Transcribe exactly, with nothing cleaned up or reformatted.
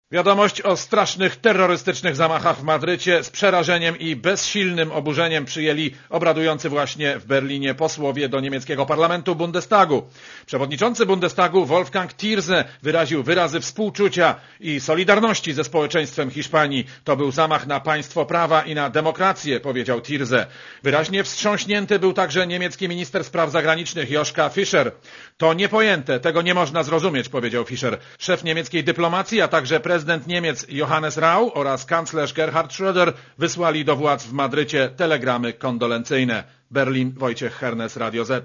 Wiadomość o strasznych terrorystycznych zamachach w Madrycie z przerażeniem i bezsilnym oburzeniem przyjęli obradujący właśnie w Berlinie posłowie do niemieckiego parlamentu Bundestagu. Przewodniczący Bundestagu Wolfgang Thierse wyraził wyrazy współczucia i solidarności ze społeczeństwem Hiszpanii. To był zamach na państwo prawa i na demokrację, powiedział Thierse. Wyraźnie wstrząśnięty był także niemiecki minister spraw zagranicznych Joschka Fischer. To niepojęte, tego nie można zrozumieć, powiedział Fischer. Szef niemieckiej dyplomacji, a także prezydent Prezydent Niemiec Johannes Rau oraz kanclerz Gerhard Schröder wysłali do władz w Madrycie telegramy kondolencyjne. Berlin, Wojciech Hernes, Radio Z.